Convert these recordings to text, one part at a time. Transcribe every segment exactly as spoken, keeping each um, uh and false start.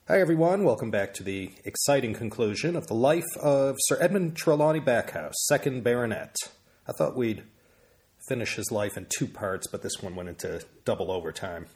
Hi everyone, welcome back to the exciting conclusion of the life of Sir Edmund Trelawney Backhouse, second Baronet. I thought we'd finish his life in two parts, but this one went into double overtime.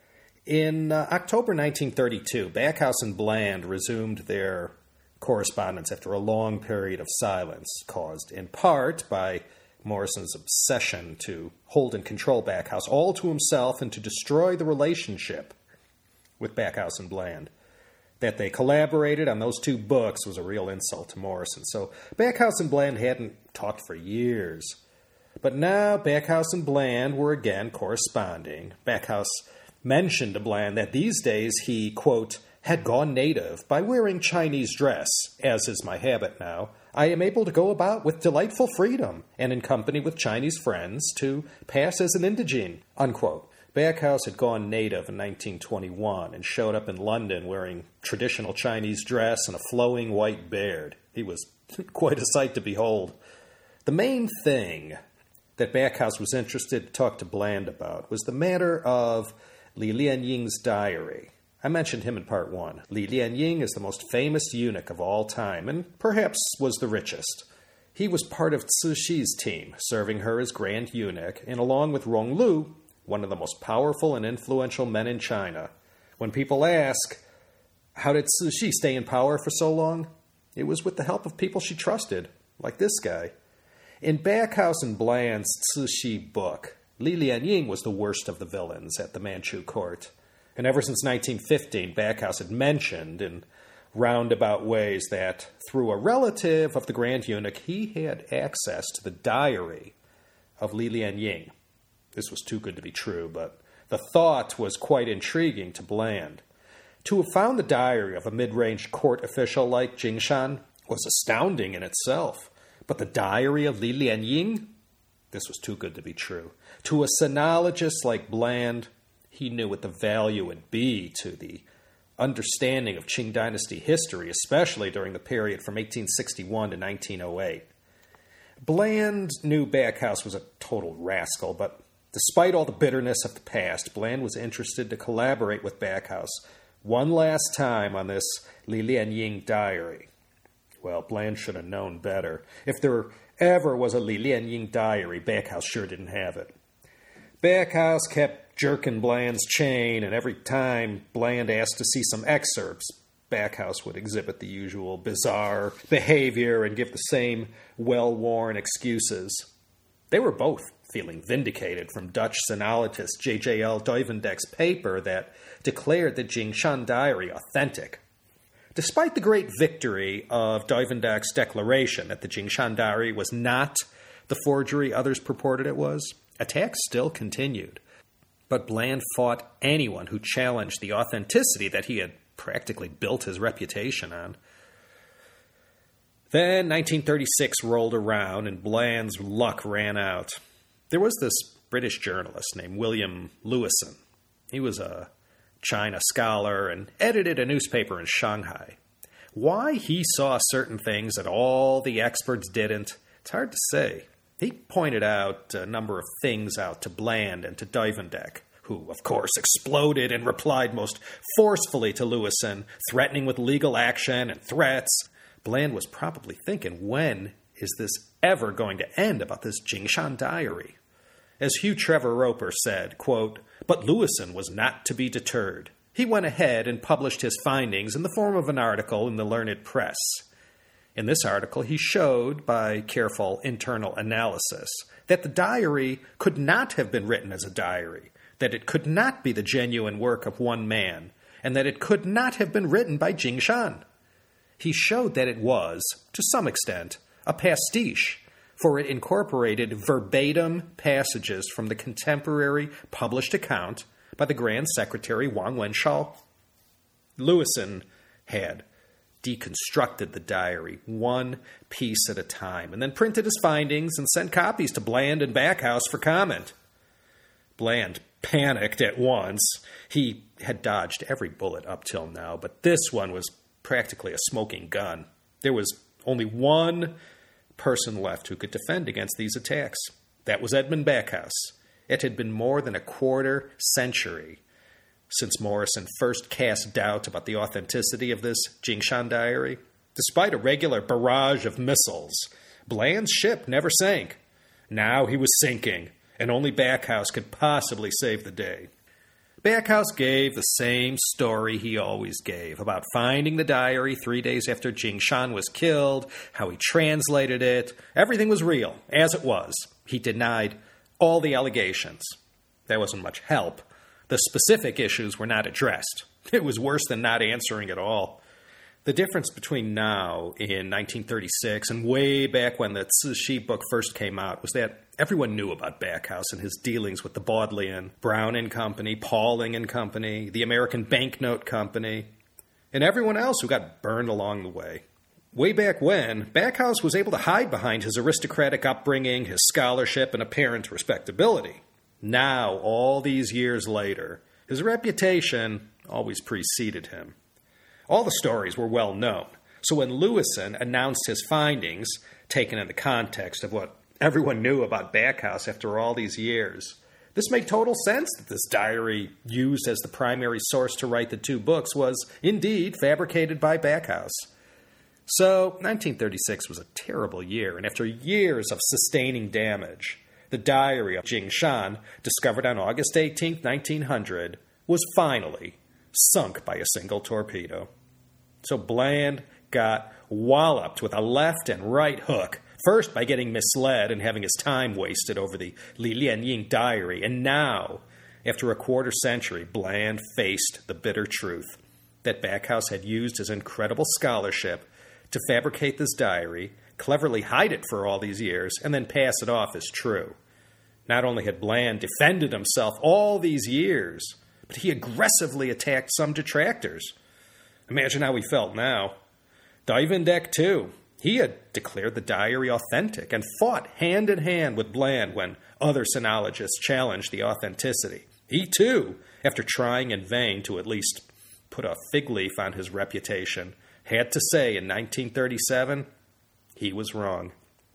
In uh, October nineteen thirty-two, Backhouse and Bland resumed their correspondence after a long period of silence, caused in part by Morrison's obsession to hold and control Backhouse all to himself and to destroy the relationship with Backhouse and Bland. That they collaborated on those two books was a real insult to Morrison. So Backhouse and Bland hadn't talked for years. But now Backhouse and Bland were again corresponding. Backhouse mentioned to Bland that these days he, quote, had gone native by wearing Chinese dress, as is my habit now. I am able to go about with delightful freedom and in company with Chinese friends to pass as an indigene, unquote. Backhouse had gone native in nineteen twenty-one and showed up in London wearing traditional Chinese dress and a flowing white beard. He was quite a sight to behold. The main thing that Backhouse was interested to talk to Bland about was the matter of Li Lianying's diary. I mentioned him in part one. Li Lianying is the most famous eunuch of all time and perhaps was the richest. He was part of Cixi's team, serving her as Grand Eunuch, and along with Ronglu, one of the most powerful and influential men in China. When people ask, how did Cixi stay in power for so long? It was with the help of people she trusted, like this guy. In Backhouse and Bland's Cixi book, Li Lianying was the worst of the villains at the Manchu court. And ever since nineteen fifteen, Backhouse had mentioned in roundabout ways that through a relative of the Grand Eunuch, he had access to the diary of Li Lianying. This was too good to be true, but the thought was quite intriguing to Bland. To have found the diary of a mid-range court official like Jing Shan was astounding in itself. But the diary of Li Lianying? This was too good to be true. To a sinologist like Bland, he knew what the value would be to the understanding of Qing dynasty history, especially during the period from eighteen sixty-one to nineteen oh eight. Bland knew Backhouse was a total rascal, but despite all the bitterness of the past, Bland was interested to collaborate with Backhouse one last time on this Li Lianying diary. Well, Bland should have known better. If there ever was a Li Lianying diary, Backhouse sure didn't have it. Backhouse kept jerking Bland's chain, and every time Bland asked to see some excerpts, Backhouse would exhibit the usual bizarre behavior and give the same well-worn excuses. They were both feeling vindicated from Dutch sinologist J J L Duivendijk's paper that declared the Jingshan diary authentic. Despite the great victory of Duivendijk's declaration that the Jingshan diary was not the forgery others purported it was, attacks still continued. But Bland fought anyone who challenged the authenticity that he had practically built his reputation on. Then nineteen thirty-six rolled around and Bland's luck ran out. There was this British journalist named William Lewison. He was a China scholar and edited a newspaper in Shanghai. Why he saw certain things that all the experts didn't, it's hard to say. He pointed out a number of things out to Bland and to Duivendijk, who, of course, exploded and replied most forcefully to Lewison, threatening with legal action and threats. Bland was probably thinking, when is this ever going to end about this Jingshan diary? As Hugh Trevor Roper said, quote, but Lewison was not to be deterred. He went ahead and published his findings in the form of an article in the Learned Press. In this article, he showed, by careful internal analysis, that the diary could not have been written as a diary, that it could not be the genuine work of one man, and that it could not have been written by Jingshan. He showed that it was, to some extent, a pastiche, for it incorporated verbatim passages from the contemporary published account by the Grand Secretary Wang Wenshao. Lewison had deconstructed the diary one piece at a time and then printed his findings and sent copies to Bland and Backhouse for comment. Bland panicked at once. He had dodged every bullet up till now, but this one was practically a smoking gun. There was only one person left who could defend against these attacks. That was Edmund Backhouse. It had been more than a quarter century since Morrison first cast doubt about the authenticity of this Jingshan diary. Despite a regular barrage of missiles, Bland's ship never sank. Now he was sinking, and only Backhouse could possibly save the day. Backhouse gave the same story he always gave about finding the diary three days after Jingshan was killed, how he translated it. Everything was real, as it was. He denied all the allegations. That wasn't much help. The specific issues were not addressed. It was worse than not answering at all. The difference between now, in nineteen thirty-six, and way back when the Cixi book first came out was that everyone knew about Backhouse and his dealings with the Bodleian, Brown and Company, Pauling and Company, the American Banknote Company, and everyone else who got burned along the way. Way back when, Backhouse was able to hide behind his aristocratic upbringing, his scholarship, and apparent respectability. Now, all these years later, his reputation always preceded him. All the stories were well known, so when Lewisohn announced his findings, taken in the context of what everyone knew about Backhouse after all these years, this made total sense that this diary, used as the primary source to write the two books, was indeed fabricated by Backhouse. So, nineteen thirty-six was a terrible year, and after years of sustaining damage, the diary of Jingshan, discovered on August eighteenth, nineteen hundred, was finally sunk by a single torpedo. So Bland got walloped with a left and right hook, first by getting misled and having his time wasted over the Li Lianying diary, and now, after a quarter century, Bland faced the bitter truth that Backhouse had used his incredible scholarship to fabricate this diary, cleverly hide it for all these years, and then pass it off as true. Not only had Bland defended himself all these years, but he aggressively attacked some detractors. Imagine how he felt now. Duivendijk, too. He had declared the diary authentic and fought hand in hand with Bland when other sinologists challenged the authenticity. He, too, after trying in vain to at least put a fig leaf on his reputation, had to say in nineteen thirty-seven, he was wrong.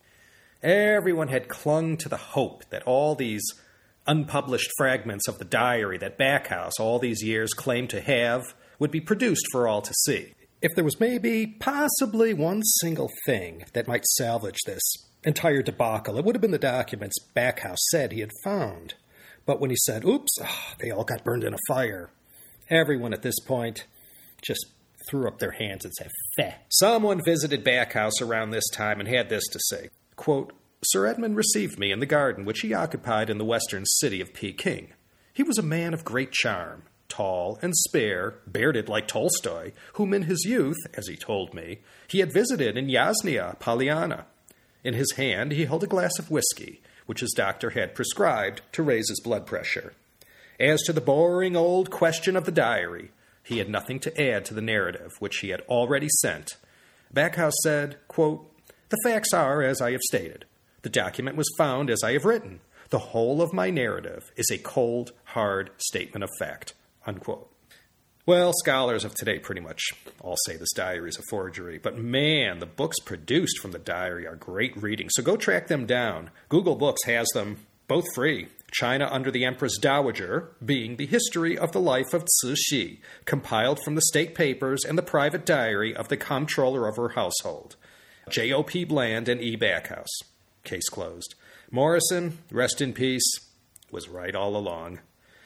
Everyone had clung to the hope that all these unpublished fragments of the diary that Backhouse all these years claimed to have would be produced for all to see. If there was maybe, possibly one single thing that might salvage this entire debacle, it would have been the documents Backhouse said he had found. But when he said, oops, oh, they all got burned in a fire, everyone at this point just threw up their hands and said, feh. Someone visited Backhouse around this time and had this to say, quote, Sir Edmund received me in the garden which he occupied in the western city of Peking. He was a man of great charm, tall and spare, bearded like Tolstoy, whom in his youth, as he told me, he had visited in Yasnia Polyana. In his hand he held a glass of whiskey, which his doctor had prescribed to raise his blood pressure. As to the boring old question of the diary, he had nothing to add to the narrative, which he had already sent. Backhouse said, quote, The facts are as I have stated. The document was found as I have written. The whole of my narrative is a cold, hard statement of fact. Unquote. Well, scholars of today pretty much all say this diary is a forgery, but man, the books produced from the diary are great reading, so go track them down. Google Books has them both free. China Under the Empress Dowager, being the history of the life of Cixi, compiled from the state papers and the private diary of the comptroller of her household. J O P Bland and E. Backhouse. Case closed. Morrison, rest in peace, was right all along.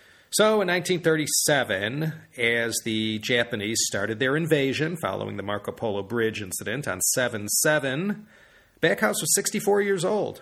So in nineteen thirty-seven, as the Japanese started their invasion following the Marco Polo Bridge incident on seven seven, Backhouse was sixty-four years old.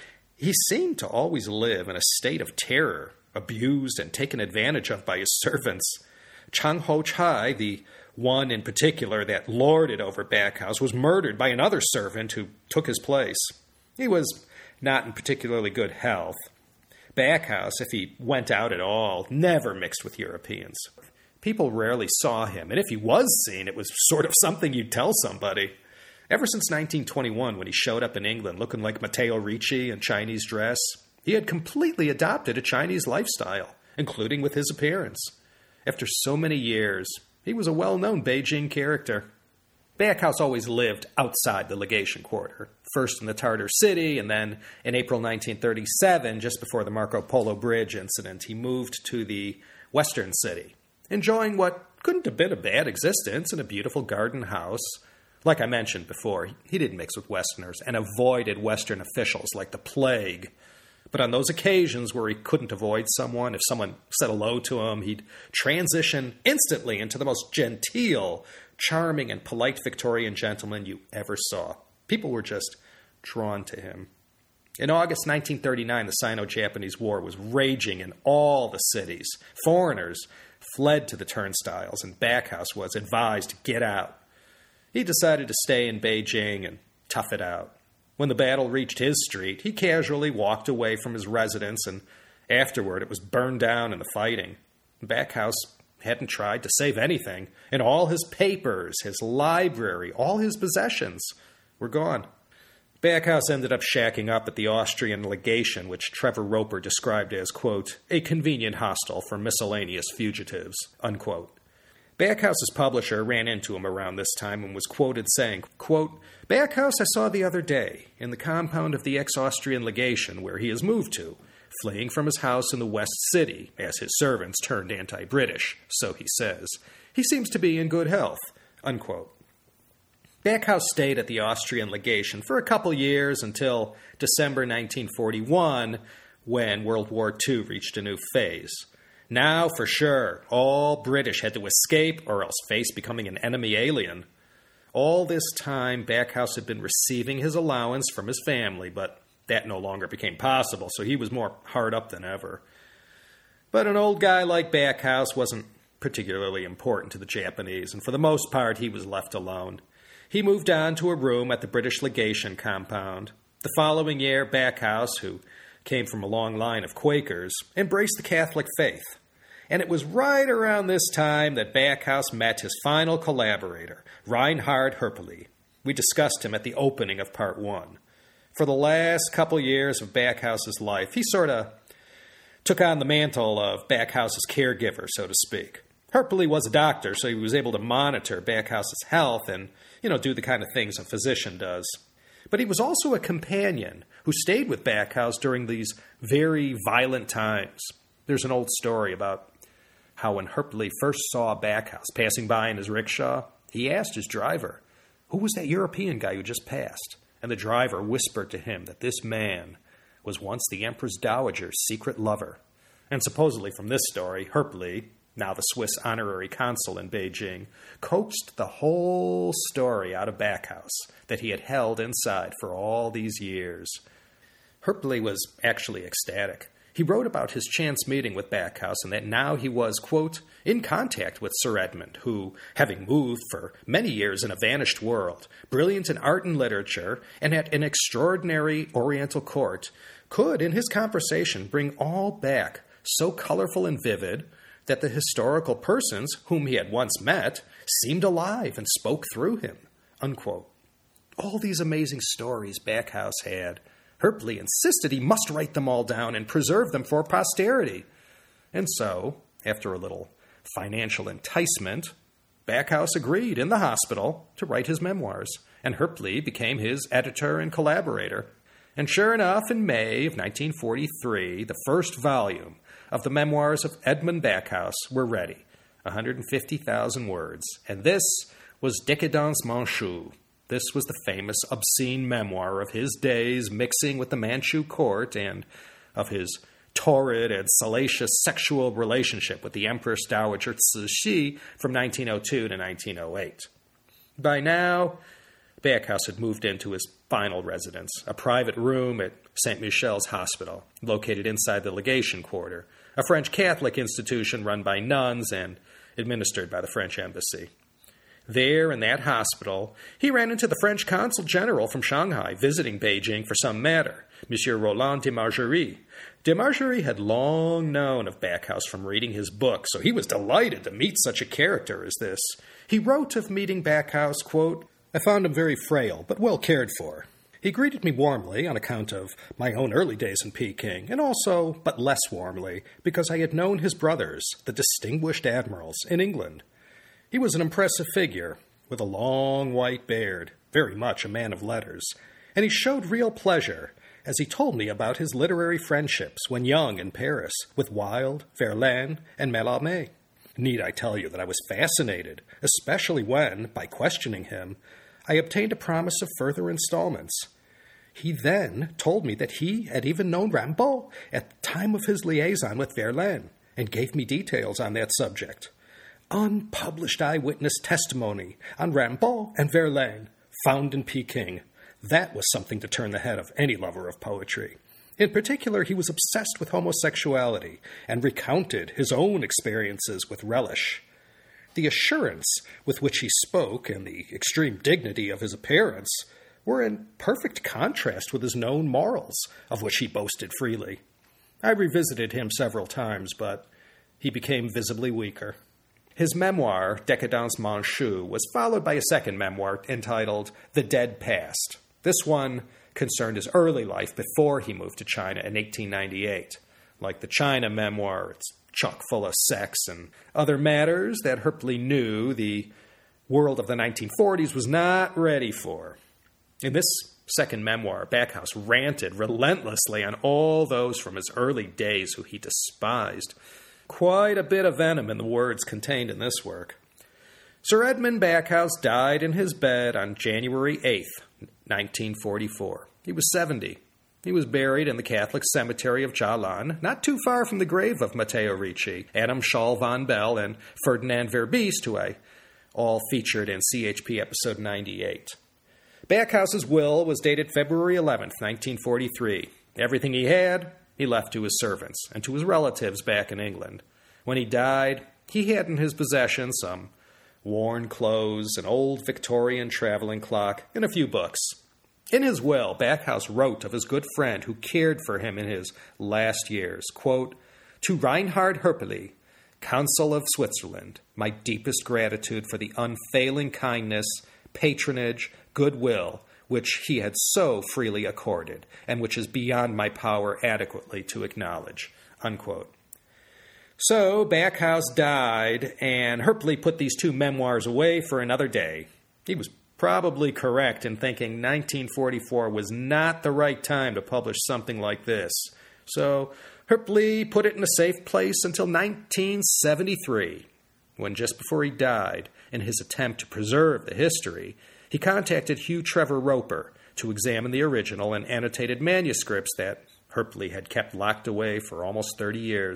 He seemed to always live in a state of terror, abused and taken advantage of by his servants. Chang Ho Chai, the one in particular that lorded over Backhouse, was murdered by another servant who took his place. He was not in particularly good health. Backhouse, if he went out at all, never mixed with Europeans. People rarely saw him, and if he was seen, it was sort of something you'd tell somebody. Ever since nineteen twenty-one, when he showed up in England looking like Matteo Ricci in Chinese dress, he had completely adopted a Chinese lifestyle, including with his appearance. After so many years, he was a well-known Beijing character. Backhouse always lived outside the legation quarter, first in the Tartar City, and then in April nineteen thirty-seven, just before the Marco Polo Bridge incident, he moved to the western city. enjoying what couldn't have been a bad existence in a beautiful garden house. Like I mentioned before, he didn't mix with Westerners and avoided Western officials like the plague. But on those occasions where he couldn't avoid someone, if someone said hello to him, he'd transition instantly into the most genteel, charming, and polite Victorian gentleman you ever saw. People were just drawn to him. In August nineteen thirty-nine, the Sino-Japanese War was raging in all the cities. Foreigners fled to the turnstiles, and Backhouse was advised to get out. He decided to stay in Beijing and tough it out. When the battle reached his street, he casually walked away from his residence, and afterward it was burned down in the fighting. Backhouse hadn't tried to save anything, and all his papers, his library, all his possessions were gone. Backhouse ended up shacking up at the Austrian legation, which Trevor Roper described as, quote, a convenient hostel for miscellaneous fugitives, unquote. Backhouse's publisher ran into him around this time and was quoted saying, quote, Backhouse I saw the other day in the compound of the ex-Austrian legation where he has moved to, fleeing from his house in the West City as his servants turned anti-British, so he says. He seems to be in good health, unquote. Backhouse stayed at the Austrian legation for a couple years until December nineteen forty-one, when World War Two reached a new phase. Now, for sure, all British had to escape or else face becoming an enemy alien. All this time, Backhouse had been receiving his allowance from his family, but that no longer became possible, so he was more hard up than ever. But an old guy like Backhouse wasn't particularly important to the Japanese, and for the most part, he was left alone. He moved on to a room at the British legation compound. The following year, Backhouse, who came from a long line of Quakers, embraced the Catholic faith. And it was right around this time that Backhouse met his final collaborator, Reinhard Herpely. We discussed him at the opening of part one. For the last couple years of Backhouse's life, he sort of took on the mantle of Backhouse's caregiver, so to speak. Herpely was a doctor, so he was able to monitor Backhouse's health and, you know, do the kind of things a physician does. But he was also a companion who stayed with Backhouse during these very violent times. There's an old story about how when Herpely first saw Backhouse passing by in his rickshaw, he asked his driver, who was that European guy who just passed? And the driver whispered to him that this man was once the Empress Dowager's secret lover. And supposedly from this story, Herpely, now the Swiss honorary consul in Beijing, coaxed the whole story out of Backhouse that he had held inside for all these years. Herpely was actually ecstatic. He wrote about his chance meeting with Backhouse and that now he was, quote, in contact with Sir Edmund, who, having moved for many years in a vanished world, brilliant in art and literature, and at an extraordinary Oriental court, could, in his conversation, bring all back so colorful and vivid that the historical persons whom he had once met seemed alive and spoke through him, unquote. All these amazing stories Backhouse had, Herpely insisted he must write them all down and preserve them for posterity. And so, after a little financial enticement, Backhouse agreed in the hospital to write his memoirs, and Herpely became his editor and collaborator. And sure enough, in May of nineteen forty-three, the first volume of the memoirs of Edmund Backhouse were ready, one hundred fifty thousand words, and this was Décadence Manchue. This was the famous obscene memoir of his days mixing with the Manchu court and of his torrid and salacious sexual relationship with the Empress Dowager Cixi from nineteen oh two to nineteen oh eight. By now, Backhouse had moved into his final residence, a private room at Saint Michel's Hospital, located inside the legation quarter, a French Catholic institution run by nuns and administered by the French embassy. There, in that hospital, he ran into the French consul general from Shanghai, visiting Beijing for some matter, Monsieur Roland de Margerie. De Margerie had long known of Backhouse from reading his book, so he was delighted to meet such a character as this. He wrote of meeting Backhouse, quote, I found him very frail, but well cared for. He greeted me warmly on account of my own early days in Peking, and also, but less warmly, because I had known his brothers, the distinguished admirals, in England. He was an impressive figure, with a long white beard, very much a man of letters, and he showed real pleasure as he told me about his literary friendships when young in Paris with Wilde, Verlaine, and Mallarmé. Need I tell you that I was fascinated, especially when, by questioning him, I obtained a promise of further installments. He then told me that he had even known Rimbaud at the time of his liaison with Verlaine, and gave me details on that subject. Unpublished eyewitness testimony on Rimbaud and Verlaine, found in Peking. That was something to turn the head of any lover of poetry. In particular, he was obsessed with homosexuality and recounted his own experiences with relish. The assurance with which he spoke and the extreme dignity of his appearance were in perfect contrast with his known morals, of which he boasted freely. I revisited him several times, but he became visibly weaker. His memoir, Décadence Manchue, was followed by a second memoir entitled The Dead Past. This one concerned his early life before he moved to China in eighteen ninety-eight. Like the China memoir, it's chock full of sex and other matters that Herply knew the world of the nineteen forties was not ready for. In this second memoir, Backhouse ranted relentlessly on all those from his early days who he despised. Quite a bit of venom in the words contained in this work. Sir Edmund Backhouse died in his bed on January eighth, nineteen forty-four. He was seventy. He was buried in the Catholic cemetery of Jialan, not too far from the grave of Matteo Ricci, Adam Schall von Bell, and Ferdinand Verbiest, who I all featured in C H P episode ninety-eight. Backhouse's will was dated February eleventh, nineteen forty-three. Everything he had, he left to his servants and to his relatives back in England. When he died, he had in his possession some worn clothes, an old Victorian traveling clock, and a few books. In his will, Backhouse wrote of his good friend who cared for him in his last years, quote, "To Reinhard Herpely, Consul of Switzerland, my deepest gratitude for the unfailing kindness, patronage, goodwill, which he had so freely accorded, and which is beyond my power adequately to acknowledge," unquote. So Backhouse died, and Herply put these two memoirs away for another day. He was probably correct in thinking nineteen forty-four was not the right time to publish something like this. So Herply put it in a safe place until nineteen seventy-three, when just before he died, in his attempt to preserve the history, he contacted Hugh Trevor Roper to examine the original and annotated manuscripts that Herply had kept locked away for almost thirty years.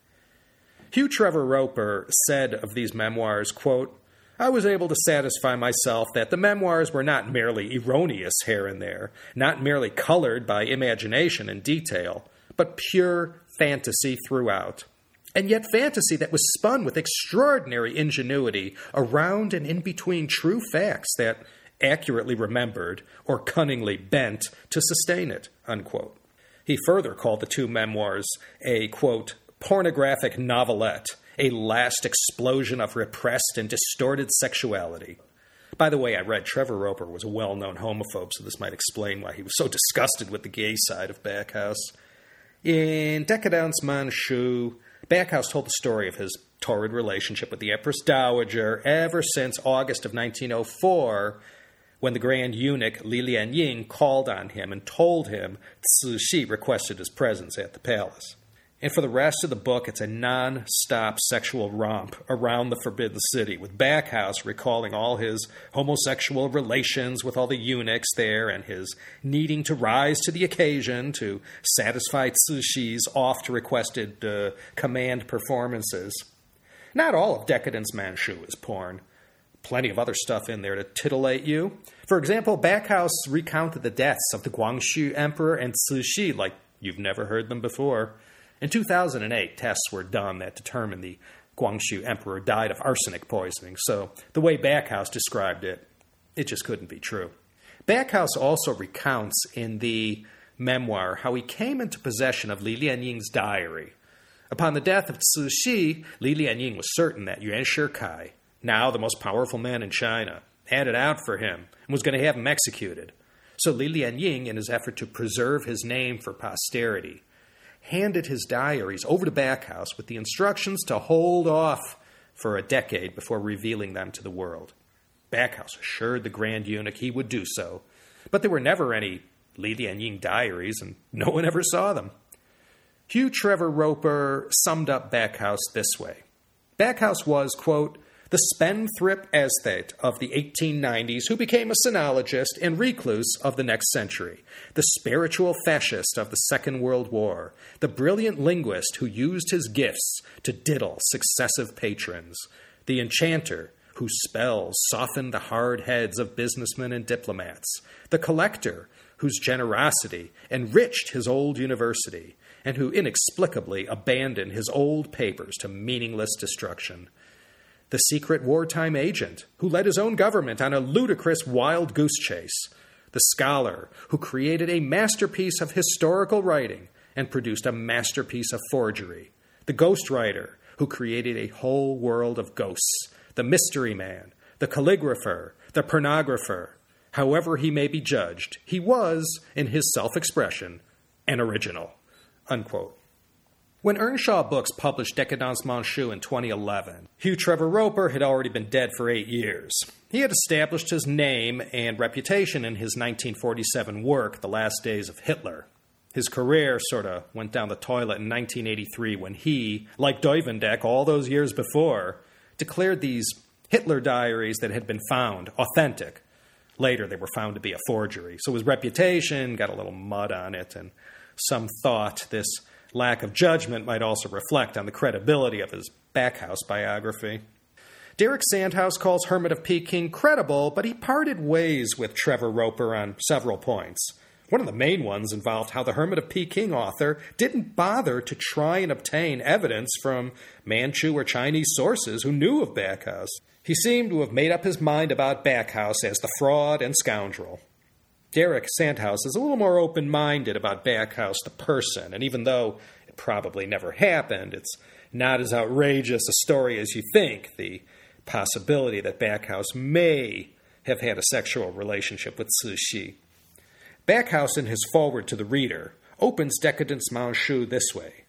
Hugh Trevor Roper said of these memoirs, quote, "I was able to satisfy myself that the memoirs were not merely erroneous here and there, not merely colored by imagination and detail, but pure fantasy throughout. And yet fantasy that was spun with extraordinary ingenuity around and in between true facts that accurately remembered or cunningly bent to sustain it," unquote. He further called the two memoirs a, quote, "pornographic novelette, a last explosion of repressed and distorted sexuality." By the way, I read Trevor Roper was a well-known homophobe, so this might explain why he was so disgusted with the gay side of Backhouse. In Décadence Manchue, Backhouse told the story of his torrid relationship with the Empress Dowager ever since August of nineteen oh four, when the Grand Eunuch Li Lianying called on him and told him Cixi requested his presence at the palace. And for the rest of the book, it's a non-stop sexual romp around the Forbidden City, with Backhouse recalling all his homosexual relations with all the eunuchs there and his needing to rise to the occasion to satisfy Cixi's oft-requested uh, command performances. Not all of Décadence Manchue is porn. Plenty of other stuff in there to titillate you. For example, Backhouse recounted the deaths of the Guangxu Emperor and Cixi like you've never heard them before. In two thousand eight, tests were done that determined the Guangxu Emperor died of arsenic poisoning, so the way Backhouse described it, it just couldn't be true. Backhouse also recounts in the memoir how he came into possession of Li Lianying's diary. Upon the death of Cixi, Li Lianying was certain that Yuan Shikai, now the most powerful man in China, had it out for him and was going to have him executed. So Li Lianying, in his effort to preserve his name for posterity, handed his diaries over to Backhouse with the instructions to hold off for a decade before revealing them to the world. Backhouse assured the Grand Eunuch he would do so, but there were never any Li Lianying diaries, and no one ever saw them. Hugh Trevor Roper summed up Backhouse this way, Backhouse was, quote, the spendthrift aesthete of the eighteen nineties who became a sinologist and recluse of the next century, the spiritual fascist of the Second World War, the brilliant linguist who used his gifts to diddle successive patrons, the enchanter whose spells softened the hard heads of businessmen and diplomats, the collector whose generosity enriched his old university, and who inexplicably abandoned his old papers to meaningless destruction, the secret wartime agent who led his own government on a ludicrous wild goose chase, the scholar who created a masterpiece of historical writing and produced a masterpiece of forgery, the ghostwriter who created a whole world of ghosts, the mystery man, the calligrapher, the pornographer. However he may be judged, he was, in his self-expression, an original. Unquote. When Earnshaw Books published Décadence Manchue in twenty eleven, Hugh Trevor Roper had already been dead for eight years. He had established his name and reputation in his nineteen forty-seven work, The Last Days of Hitler. His career sort of went down the toilet in nineteen eighty-three when he, like Duivendeck all those years before, declared these Hitler diaries that had been found authentic. Later, they were found to be a forgery. So his reputation got a little mud on it, and some thought this lack of judgment might also reflect on the credibility of his Backhouse biography. Derek Sandhouse calls Hermit of Peking credible, but he parted ways with Trevor Roper on several points. One of the main ones involved how the Hermit of Peking author didn't bother to try and obtain evidence from Manchu or Chinese sources who knew of Backhouse. He seemed to have made up his mind about Backhouse as the fraud and scoundrel. Derek Sandhouse is a little more open-minded about Backhouse the person, and even though it probably never happened, it's not as outrageous a story as you think, the possibility that Backhouse may have had a sexual relationship with Cixi. Backhouse, in his foreword to the reader, opens Décadence Manchue this way.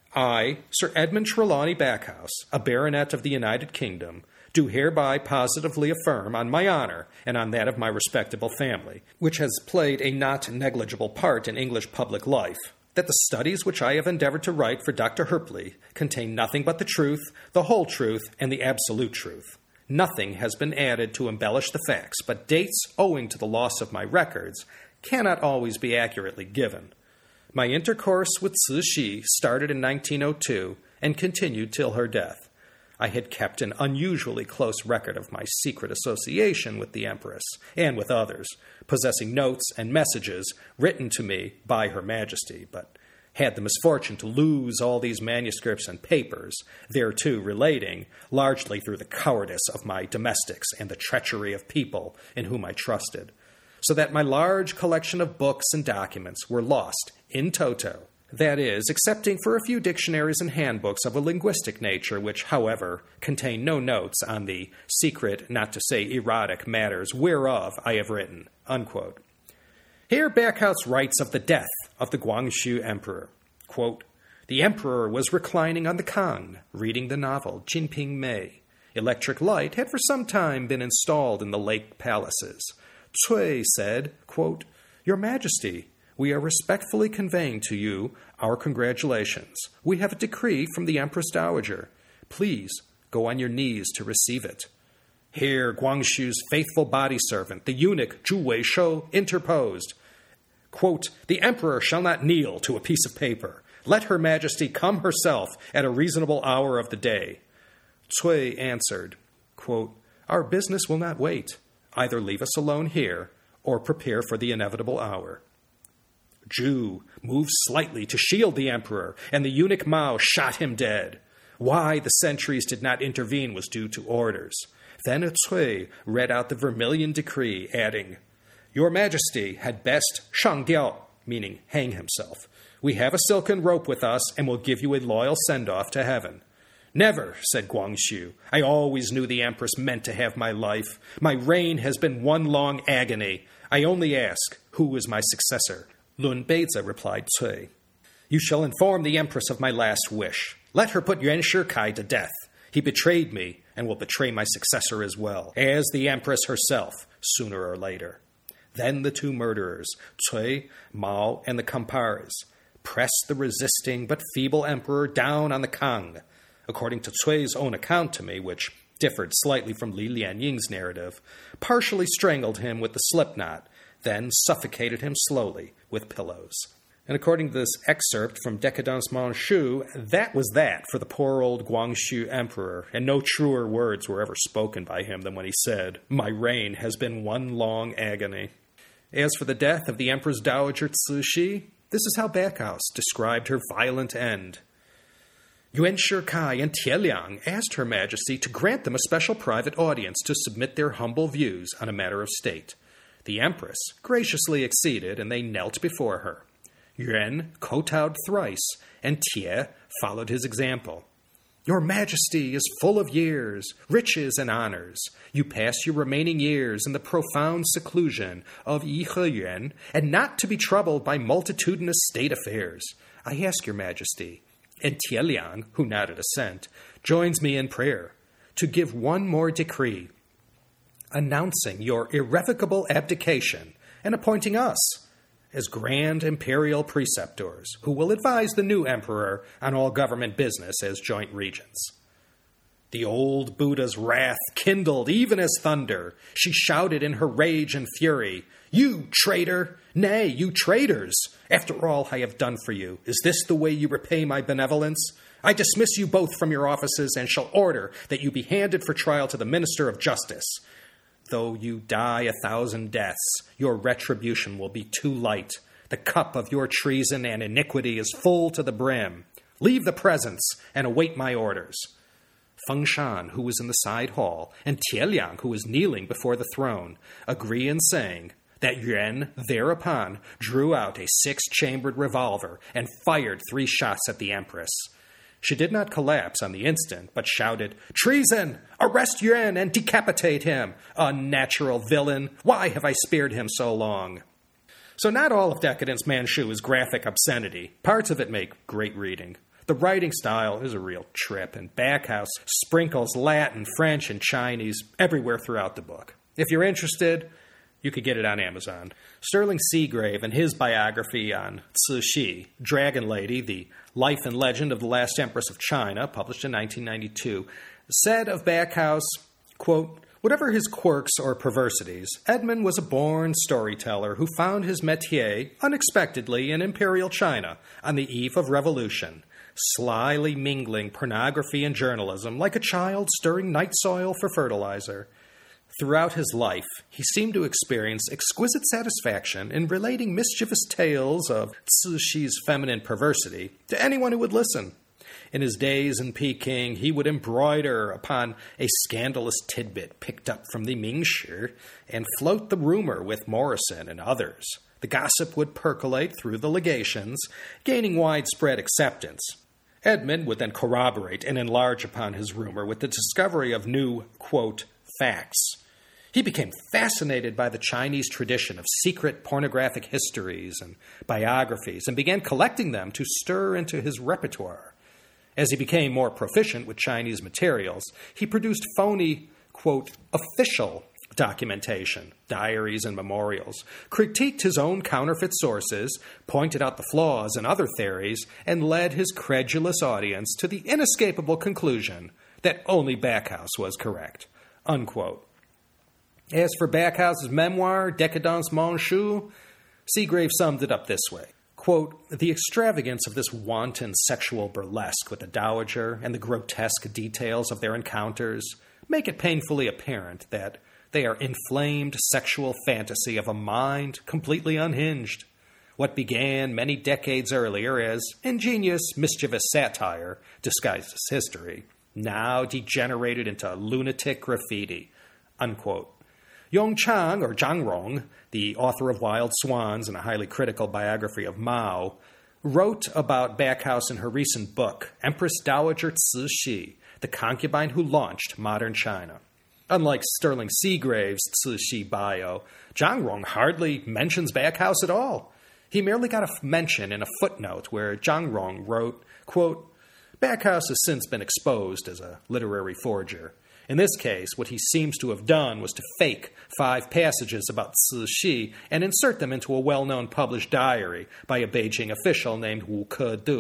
I, Sir Edmund Trelawney Backhouse, a baronet of the United Kingdom, do hereby positively affirm on my honor and on that of my respectable family, which has played a not negligible part in English public life, that the studies which I have endeavored to write for Doctor Herpley contain nothing but the truth, the whole truth, and the absolute truth. Nothing has been added to embellish the facts, but dates owing to the loss of my records cannot always be accurately given. My intercourse with Cixi started in nineteen oh two and continued till her death. I had kept an unusually close record of my secret association with the Empress, and with others, possessing notes and messages written to me by Her Majesty, but had the misfortune to lose all these manuscripts and papers, thereto relating, largely through the cowardice of my domestics and the treachery of people in whom I trusted, so that my large collection of books and documents were lost in toto. That is, excepting for a few dictionaries and handbooks of a linguistic nature, which, however, contain no notes on the secret, not to say erotic, matters whereof I have written. Unquote. Here Backhouse writes of the death of the Guangxu Emperor. Quote, the Emperor was reclining on the Kang, reading the novel Jinping Mei. Electric light had for some time been installed in the lake palaces. Cui said, quote, Your Majesty, we are respectfully conveying to you our congratulations. We have a decree from the Empress Dowager. Please go on your knees to receive it. Here Guangxu's faithful body servant, the eunuch Zhu Weishou, interposed. Quote, the Emperor shall not kneel to a piece of paper. Let Her Majesty come herself at a reasonable hour of the day. Cui answered, quote, Our business will not wait. Either leave us alone here or prepare for the inevitable hour. Zhu moved slightly to shield the emperor, and the eunuch Mao shot him dead. Why the sentries did not intervene was due to orders. Then Cui read out the Vermilion Decree, adding, Your Majesty had best shang diao, meaning hang himself. We have a silken rope with us, and will give you a loyal send-off to heaven. Never, said Guangxu. I always knew the Empress meant to have my life. My reign has been one long agony. I only ask, who is my successor? Lun Beizi replied Cui. You shall inform the Empress of my last wish. Let her put Yuan Shikai to death. He betrayed me, and will betray my successor as well, as the Empress herself, sooner or later. Then the two murderers, Cui, Mao, and the Campares, pressed the resisting but feeble emperor down on the Kang. according to Cui's own account to me, which differed slightly from Li Lianying's narrative, partially strangled him with the slipknot, then suffocated him slowly with pillows. And according to this excerpt from Décadence Manchu, that was that for the poor old Guangxu emperor, and no truer words were ever spoken by him than when he said, "My reign has been one long agony." As for the death of the Empress Dowager Cixi, this is how Backhouse described her violent end. Yuan Shikai and Tieliang asked Her Majesty to grant them a special private audience to submit their humble views on a matter of state. The Empress graciously acceded, and they knelt before her. Yuan kowtowed thrice, and Tie followed his example. "Your Majesty is full of years, riches, and honors. You pass your remaining years in the profound seclusion of Yiheyuan, and not to be troubled by multitudinous state affairs. I ask your Majesty," and Tieliang, who nodded assent, joins me in prayer, "to give one more decree, announcing your irrevocable abdication and appointing us as grand imperial preceptors, who will advise the new emperor on all government business as joint regents." The old Buddha's wrath kindled even as thunder. She shouted in her rage and fury, "You traitor! Nay, you traitors! After all I have done for you, is this the way you repay my benevolence? I dismiss you both from your offices and shall order that you be handed for trial to the Minister of Justice. Though you die a thousand deaths, your retribution will be too light. The cup of your treason and iniquity is full to the brim. Leave the presence and await my orders." Feng Shan, who was in the side hall, and Tieliang, who was kneeling before the throne, agree in saying that Yuan thereupon drew out a six-chambered revolver and fired three shots at the Empress. She did not collapse on the instant, but shouted, "Treason! Arrest Yuan and decapitate him! Unnatural villain! Why have I spared him so long?" So not all of Décadence Manchu is graphic obscenity. Parts of it make great reading. The writing style is a real trip, and Backhouse sprinkles Latin, French, and Chinese everywhere throughout the book. If you're interested, you could get it on Amazon. Sterling Seagrave, in his biography on Cixi, Dragon Lady, the Life and Legend of the Last Empress of China, published in nineteen ninety-two, said of Backhouse, quote, "Whatever his quirks or perversities, Edmund was a born storyteller who found his métier unexpectedly in imperial China on the eve of revolution, slyly mingling pornography and journalism like a child stirring night soil for fertilizer. Throughout his life, he seemed to experience exquisite satisfaction in relating mischievous tales of Cixi's feminine perversity to anyone who would listen. In his days in Peking, he would embroider upon a scandalous tidbit picked up from the Mingshi and float the rumor with Morrison and others. The gossip would percolate through the legations, gaining widespread acceptance. Edmund would then corroborate and enlarge upon his rumor with the discovery of new, quote, facts. He became fascinated by the Chinese tradition of secret pornographic histories and biographies and began collecting them to stir into his repertoire. As he became more proficient with Chinese materials, he produced phony, quote, official documentation, diaries and memorials, critiqued his own counterfeit sources, pointed out the flaws in other theories, and led his credulous audience to the inescapable conclusion that only Backhouse was correct, unquote. As for Backhouse's memoir, Décadence Manchu, Seagrave summed it up this way. Quote, "The extravagance of this wanton sexual burlesque with the dowager and the grotesque details of their encounters make it painfully apparent that they are inflamed sexual fantasy of a mind completely unhinged. What began many decades earlier as ingenious, mischievous satire disguised as history, now degenerated into lunatic graffiti," unquote. Yong Chang, or Zhang Rong, the author of Wild Swans and a highly critical biography of Mao, wrote about Backhouse in her recent book, Empress Dowager Cixi, the concubine who launched modern China. Unlike Sterling Seagrave's Cixi bio, Zhang Rong hardly mentions Backhouse at all. He merely got a mention in a footnote where Zhang Rong wrote, quote, "Backhouse has since been exposed as a literary forger. In this case, what he seems to have done was to fake five passages about Cixi and insert them into a well-known published diary by a Beijing official named Wu Kedu.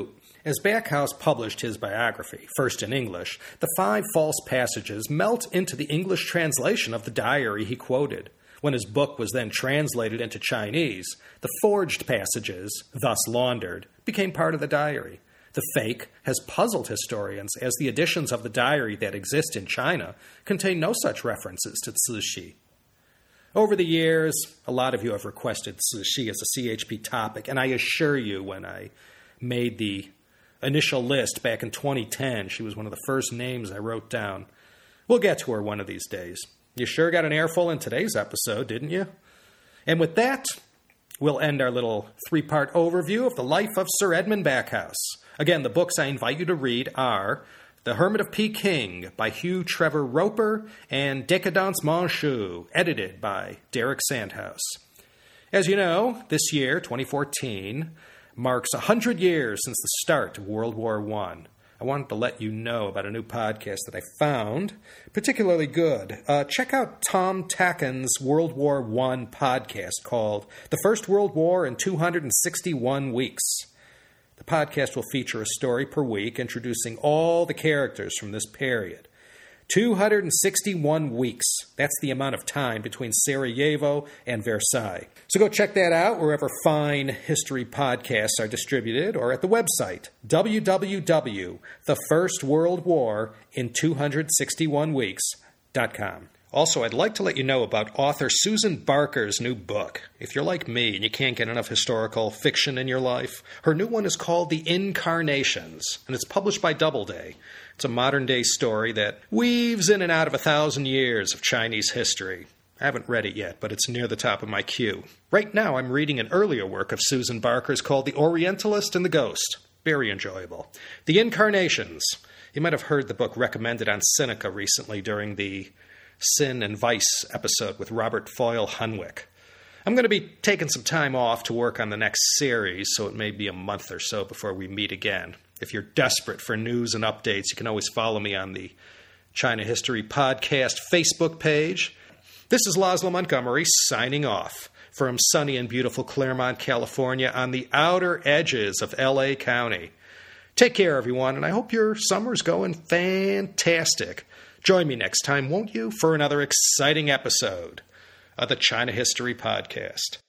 As Backhouse published his biography, first in English, the five false passages melt into the English translation of the diary he quoted. When his book was then translated into Chinese, the forged passages, thus laundered, became part of the diary. The fake has puzzled historians, as the editions of the diary that exist in China contain no such references to Cixi. Over the years, a lot of you have requested Cixi as a C H P topic, and I assure you, when I made the initial list back in twenty ten, she was one of the first names I wrote down. We'll get to her one of these days. You sure got an airful in today's episode, didn't you? And with that, we'll end our little three-part overview of the life of Sir Edmund Backhouse. Again, the books I invite you to read are The Hermit of Peking by Hugh Trevor Roper and Décadence Manchue, edited by Derek Sandhouse. As you know, this year, twenty fourteen, marks one hundred years since the start of World War One. I wanted to let you know about a new podcast that I found particularly good. Uh, check out Tom Tacken's World War One podcast called The First World War in two hundred sixty-one Weeks. The podcast will feature a story per week introducing all the characters from this period. two hundred sixty-one weeks. That's the amount of time between Sarajevo and Versailles. So go check that out wherever fine history podcasts are distributed, or at the website w w w dot the first world war in two hundred sixty-one weeks dot com. Also, I'd like to let you know about author Susan Barker's new book. If you're like me and you can't get enough historical fiction in your life, her new one is called The Incarnations, and it's published by Doubleday. It's a modern-day story that weaves in and out of a thousand years of Chinese history. I haven't read it yet, but it's near the top of my queue. Right now, I'm reading an earlier work of Susan Barker's called The Orientalist and the Ghost. Very enjoyable. The Incarnations. You might have heard the book recommended on Sinica recently during the Sin and Vice episode with Robert Foyle Hunwick. I'm going to be taking some time off to work on the next series, so it may be a month or so before we meet again. If you're desperate for news and updates, you can always follow me on the China History Podcast Facebook page. This is Laszlo Montgomery signing off from sunny and beautiful Claremont, California, on the outer edges of L A County. Take care, everyone, and I hope your summer's going fantastic. Join me next time, won't you, for another exciting episode of the China History Podcast.